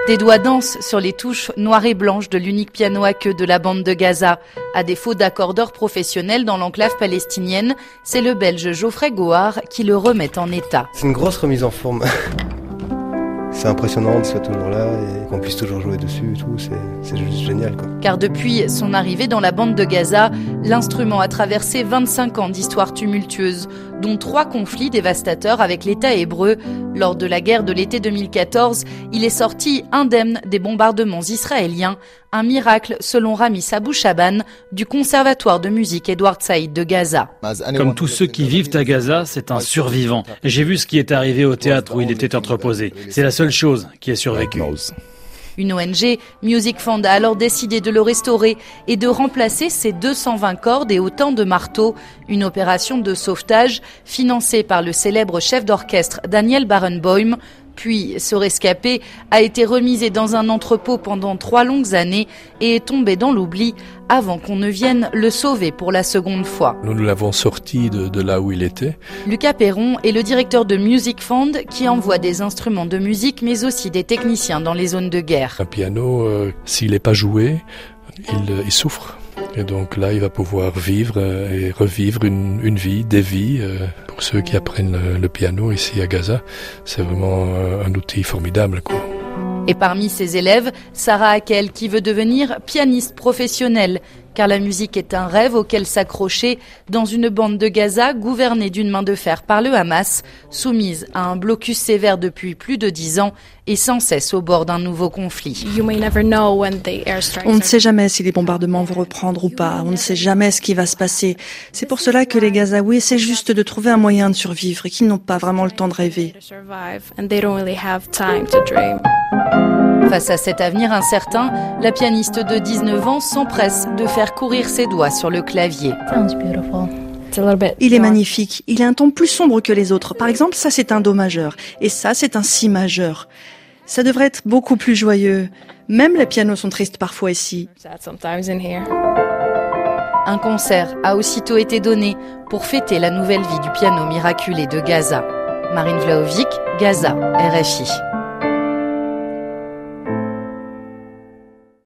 Des doigts dansent sur les touches noires et blanches de l'unique piano à queue de la bande de Gaza. À défaut d'accordeur professionnel dans l'enclave palestinienne, c'est le Belge Geoffrey Gohard qui le remet en état. C'est une grosse remise en forme. C'est impressionnant de soit toujours là et qu'on puisse toujours jouer dessus et tout, c'est juste génial, quoi. Car depuis son arrivée dans la bande de Gaza, l'instrument a traversé 25 ans d'histoire tumultueuse, dont 3 conflits dévastateurs avec l'État hébreu. Lors de la guerre de l'été 2014, il est sorti indemne des bombardements israéliens, un miracle selon Rami Abou Shaban du Conservatoire de musique Edward Said de Gaza. Comme tous ceux qui vivent à Gaza, c'est un survivant. J'ai vu ce qui est arrivé au théâtre où il était entreposé. C'est la seule chose qui est survécue. Une ONG, Music Fund, a alors décidé de le restaurer et de remplacer ses 220 cordes et autant de marteaux. Une opération de sauvetage financée par le célèbre chef d'orchestre Daniel Barenboim. Puis, ce rescapé a été remisé dans un entrepôt pendant 3 longues années et est tombé dans l'oubli avant qu'on ne vienne le sauver pour la seconde fois. Nous l'avons sorti de là où il était. Lucas Perron est le directeur de Music Fund qui envoie des instruments de musique mais aussi des techniciens dans les zones de guerre. Un piano, s'il n'est pas joué, il souffre. Et donc là, il va pouvoir vivre et revivre une vie, des vies. Pour ceux qui apprennent le piano ici à Gaza, c'est vraiment un outil formidable, quoi. Et parmi ses élèves, Sarah Hakel qui veut devenir pianiste professionnelle, car la musique est un rêve auquel s'accrocher dans une bande de Gaza gouvernée d'une main de fer par le Hamas, soumise à un blocus sévère depuis plus de 10 ans et sans cesse au bord d'un nouveau conflit. On ne sait jamais si les bombardements vont reprendre ou pas, on ne sait jamais ce qui va se passer. C'est pour cela que les Gazaouis essaient juste de trouver un moyen de survivre et qu'ils n'ont pas vraiment le temps de rêver. Face à cet avenir incertain, la pianiste de 19 ans s'empresse de faire courir ses doigts sur le clavier. Il est magnifique, il a un ton plus sombre que les autres. Par exemple, ça c'est un do majeur et ça c'est un si majeur. Ça devrait être beaucoup plus joyeux. Même les pianos sont tristes parfois ici. Un concert a aussitôt été donné pour fêter la nouvelle vie du piano miraculé de Gaza. Marine Vlahovic, Gaza, RFI.